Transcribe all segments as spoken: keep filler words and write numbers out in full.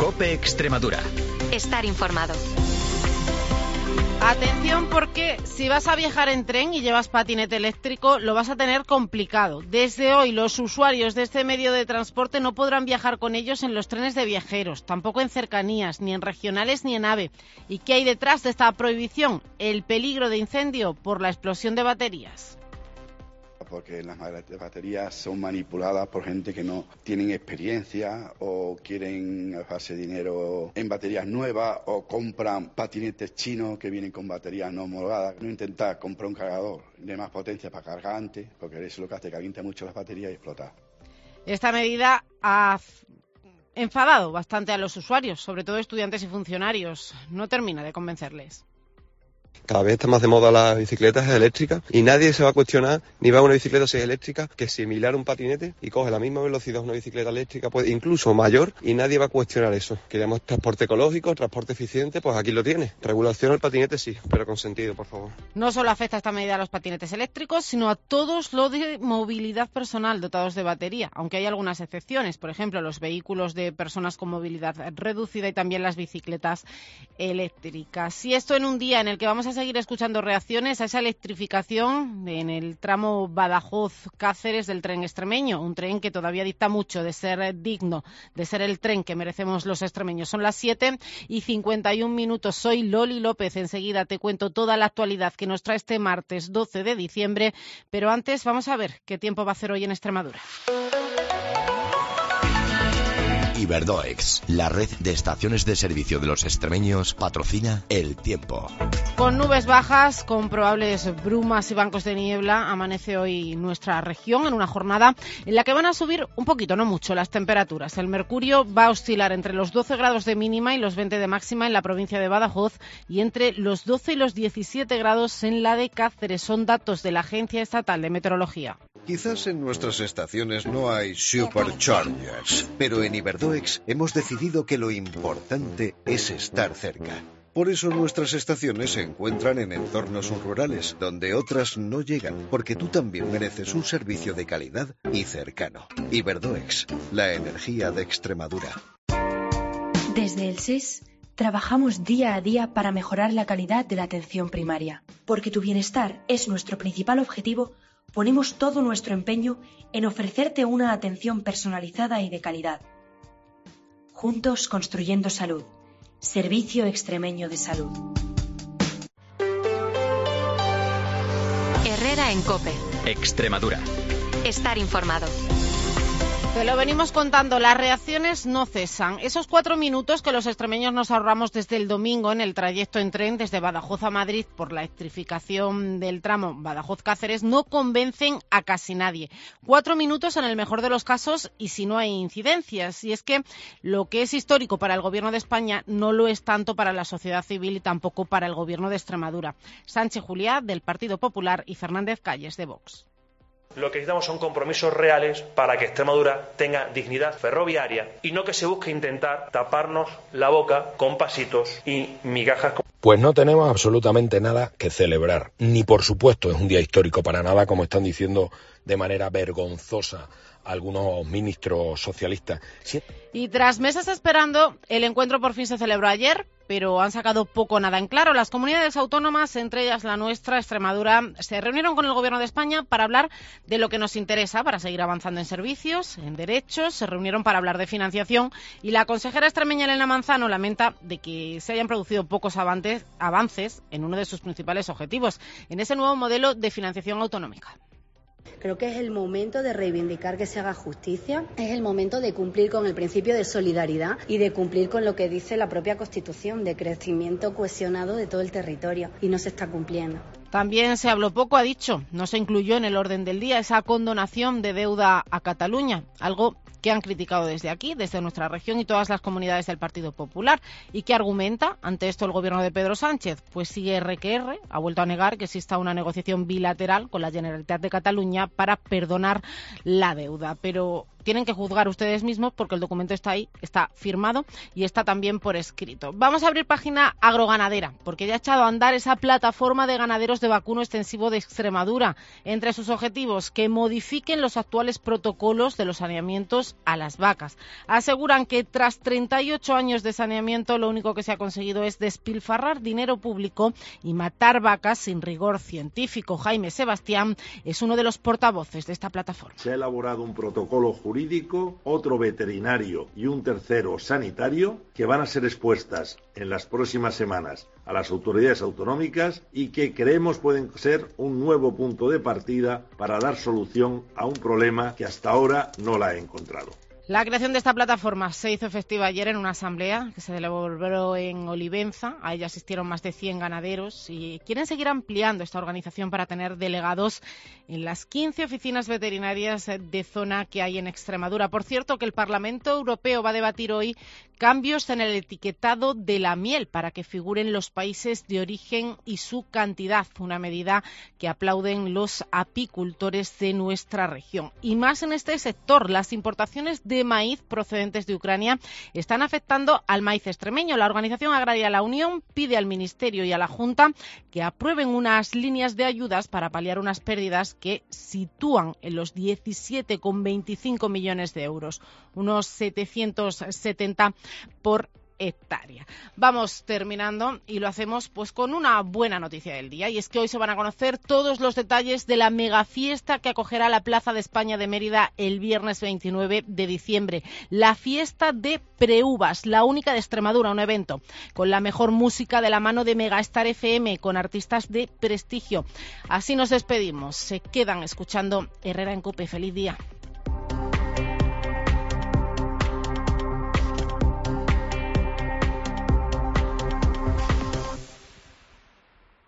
COPE Extremadura. Estar informado. Atención, porque si vas a viajar en tren y llevas patinete eléctrico, lo vas a tener complicado. Desde hoy, los usuarios de este medio de transporte no podrán viajar con ellos en los trenes de viajeros, tampoco en cercanías, ni en regionales ni en AVE. ¿Y qué hay detrás de esta prohibición? El peligro de incendio por la explosión de baterías. Porque las baterías son manipuladas por gente que no tienen experiencia o quieren gastarse dinero en baterías nuevas o compran patinetes chinos que vienen con baterías no homologadas. No intentar comprar un cargador de más potencia para cargar antes, porque eso es lo que hace, calienta mucho las baterías y explota. Esta medida ha enfadado bastante a los usuarios, sobre todo estudiantes y funcionarios. No termina de convencerles. Cada vez está más de moda las bicicletas eléctricas y nadie se va a cuestionar ni va a una bicicleta si es eléctrica que similar a un patinete y coge la misma velocidad una bicicleta eléctrica, pues incluso mayor, y nadie va a cuestionar eso. Queremos transporte ecológico, transporte eficiente, pues aquí lo tiene. Regulación al patinete sí, pero con sentido, por favor. No solo afecta esta medida a los patinetes eléctricos, sino a todos los de movilidad personal dotados de batería, aunque hay algunas excepciones, por ejemplo, los vehículos de personas con movilidad reducida y también las bicicletas eléctricas. Y esto en un día en el que vamos a seguir escuchando reacciones a esa electrificación en el tramo Badajoz-Cáceres del tren extremeño, un tren que todavía dista mucho de ser digno, de ser el tren que merecemos los extremeños. Son las siete y cincuenta y un minutos. Soy Loli López. Enseguida te cuento toda la actualidad que nos trae este martes doce de diciembre, pero antes vamos a ver qué tiempo va a hacer hoy en Extremadura. Iberdoex, la red de estaciones de servicio de los extremeños, patrocina el tiempo. Con nubes bajas, con probables brumas y bancos de niebla, amanece hoy nuestra región en una jornada en la que van a subir un poquito, no mucho, las temperaturas. El mercurio va a oscilar entre los doce grados de mínima y los veinte de máxima en la provincia de Badajoz y entre los doce y los diecisiete grados en la de Cáceres. Son datos de la Agencia Estatal de Meteorología. Quizás en nuestras estaciones no hay superchargers, pero en Iberdoex hemos decidido que lo importante es estar cerca. Por eso nuestras estaciones se encuentran en entornos rurales, donde otras no llegan, porque tú también mereces un servicio de calidad y cercano. Iberdoex, la energía de Extremadura. Desde el S E S trabajamos día a día para mejorar la calidad de la atención primaria. Porque tu bienestar es nuestro principal objetivo, ponemos todo nuestro empeño en ofrecerte una atención personalizada y de calidad. Juntos construyendo salud. Servicio Extremeño de Salud. Herrera en COPE. Extremadura. Estar informado. Te lo venimos contando, las reacciones no cesan. Esos cuatro minutos que los extremeños nos ahorramos desde el domingo en el trayecto en tren desde Badajoz a Madrid por la electrificación del tramo Badajoz-Cáceres no convencen a casi nadie. Cuatro minutos en el mejor de los casos y si no hay incidencias. Y es que lo que es histórico para el Gobierno de España no lo es tanto para la sociedad civil y tampoco para el Gobierno de Extremadura. Sánchez Juliá, del Partido Popular, y Fernández Calles, de Vox. Lo que necesitamos son compromisos reales para que Extremadura tenga dignidad ferroviaria y no que se busque intentar taparnos la boca con pasitos y migajas. Pues no tenemos absolutamente nada que celebrar, ni por supuesto es un día histórico para nada, como están diciendo de manera vergonzosa algunos ministros socialistas. Sí. Y tras meses esperando, el encuentro por fin se celebró ayer, pero han sacado poco o nada en claro. Las comunidades autónomas, entre ellas la nuestra, Extremadura, se reunieron con el Gobierno de España para hablar de lo que nos interesa, para seguir avanzando en servicios, en derechos. Se reunieron para hablar de financiación y la consejera extremeña Elena Manzano lamenta de que se hayan producido pocos avances, avances en uno de sus principales objetivos, en ese nuevo modelo de financiación autonómica. Creo que es el momento de reivindicar que se haga justicia, es el momento de cumplir con el principio de solidaridad y de cumplir con lo que dice la propia Constitución, de crecimiento cohesionado de todo el territorio, y no se está cumpliendo. También se habló poco, ha dicho, no se incluyó en el orden del día esa condonación de deuda a Cataluña, algo que han criticado desde aquí, desde nuestra región y todas las comunidades del Partido Popular. ¿Y qué argumenta ante esto el gobierno de Pedro Sánchez? Pues sigue erre que erre, ha vuelto a negar que exista una negociación bilateral con la Generalitat de Cataluña para perdonar la deuda. Pero tienen que juzgar ustedes mismos porque el documento está ahí, está firmado y está también por escrito. Vamos a abrir página agroganadera, porque ya ha echado a andar esa plataforma de ganaderos de vacuno extensivo de Extremadura. Entre sus objetivos, que modifiquen los actuales protocolos de los saneamientos a las vacas. Aseguran que tras treinta y ocho años de saneamiento, lo único que se ha conseguido es despilfarrar dinero público y matar vacas sin rigor científico. Jaime Sebastián es uno de los portavoces de esta plataforma. Se ha elaborado un protocolo jurídico, otro veterinario y un tercero sanitario que van a ser expuestas en las próximas semanas a las autoridades autonómicas y que creemos pueden ser un nuevo punto de partida para dar solución a un problema que hasta ahora no la ha encontrado. La creación de esta plataforma se hizo efectiva ayer en una asamblea que se celebró en Olivenza. A ella asistieron más de cien ganaderos y quieren seguir ampliando esta organización para tener delegados en las quince oficinas veterinarias de zona que hay en Extremadura. Por cierto, que el Parlamento Europeo va a debatir hoy cambios en el etiquetado de la miel para que figuren los países de origen y su cantidad, una medida que aplauden los apicultores de nuestra región. Y más en este sector, las importaciones de de maíz procedentes de Ucrania están afectando al maíz extremeño. La Organización Agraria La Unión pide al Ministerio y a la Junta que aprueben unas líneas de ayudas para paliar unas pérdidas que sitúan en los diecisiete coma veinticinco millones de euros, unos setecientos setenta por hectárea. Vamos terminando y lo hacemos pues con una buena noticia del día, y es que hoy se van a conocer todos los detalles de la megafiesta que acogerá la Plaza de España de Mérida el viernes veintinueve de diciembre. La fiesta de Preuvas, la única de Extremadura, un evento con la mejor música de la mano de Megastar F M, con artistas de prestigio. Así nos despedimos. Se quedan escuchando Herrera en COPE. Feliz día.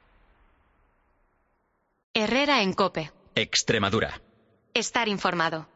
Herrera en COPE. Extremadura. Estar informado.